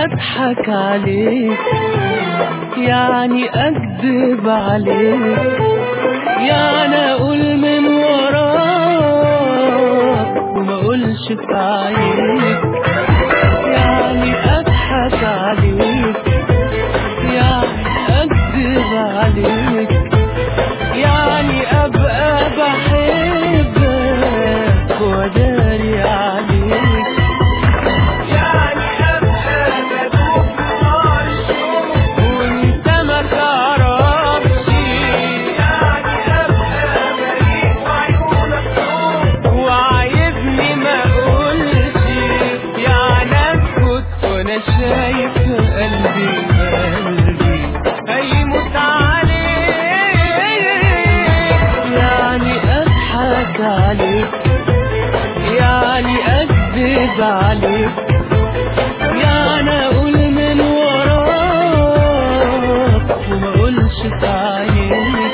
اضحك عليك، يعني اكذب عليك، يعني اقول من وراك وما اقولش في عينيك، يعني اضحك عليك، يعني اكذب عليك، يعني ابقى بحبك واداري عليك، يعني ابقى بدوب نار الشوق وانت ما تعرفش، يعني ابقى بريء وعيونك فوق وعايزني ما اقولش، يعني اسكت وانا شايف قلبي هيموت عليك، يعني اضحك عليك، يعني اكذب عليك، يعني اقول من وراك وما اقولش في عينيك.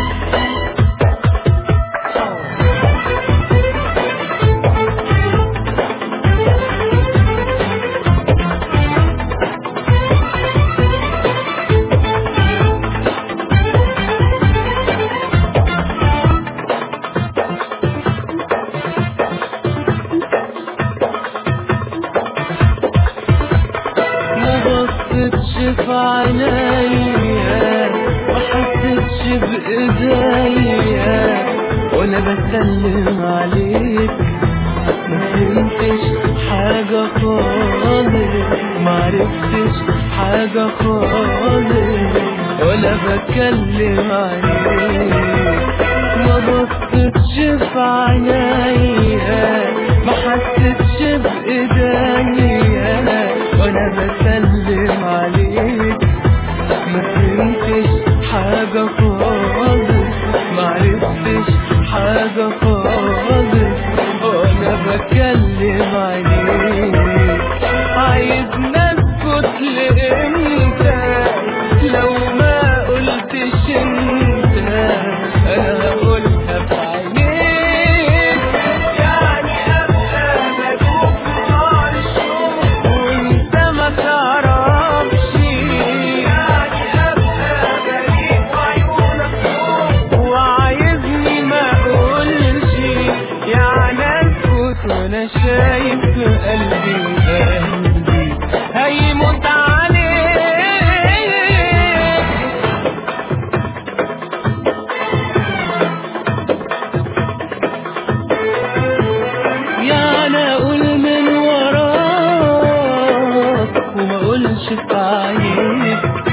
مبصتش في عينيا محسيتش بايديا وانا بسلم عليك، ما فهمتش حاجة خالص، معرفتش حاجة خالص ولا بكلم عليك. ما بصتش في عينيا ما حسيتش بايديا وانا بسلم عليك، ما فهمتش حاجة خالص، معرفتش حاجة خالص وانا بكلم عليك. عايز نسكت لامتى لو ما قلتش انت، انا هقولها في عينيك، يعني ابقى بدوب نار الشوق وانت ما تعرفش، يعني ابقى بريء وعيونك فوق وعايزني ما اقولش، يعني اسكت وانا شايف قلبي هيموت عليك. يعني اقول من وراك وما اقولش في عينيك.